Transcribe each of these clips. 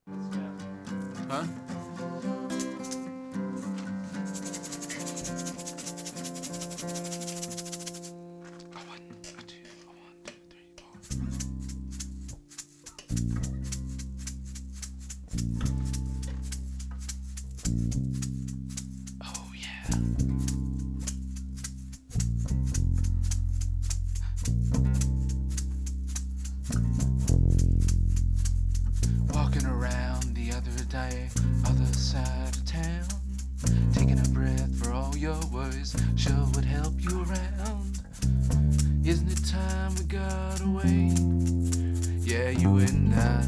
Huh? Oh yeah. Walking around the other day, other side of town, taking a breath for all your worries, sure would help you around. Isn't it time we got away? Yeah, you and I.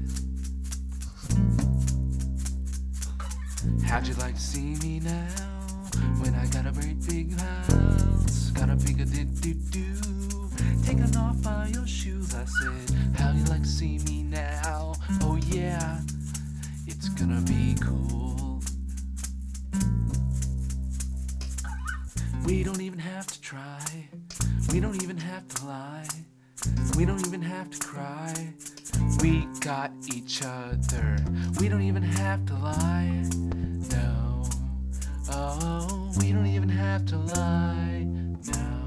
How'd you like to see me now? When I got a great big house, got a bigger do-do-do. Taking off all your shoes, I said, how'd you like to see me now? Oh yeah, it's gonna be cool. We don't even have to try. We don't even have to lie. We don't even have to cry. We got each other. We don't even have to lie. No. Oh, we don't even have to lie. No.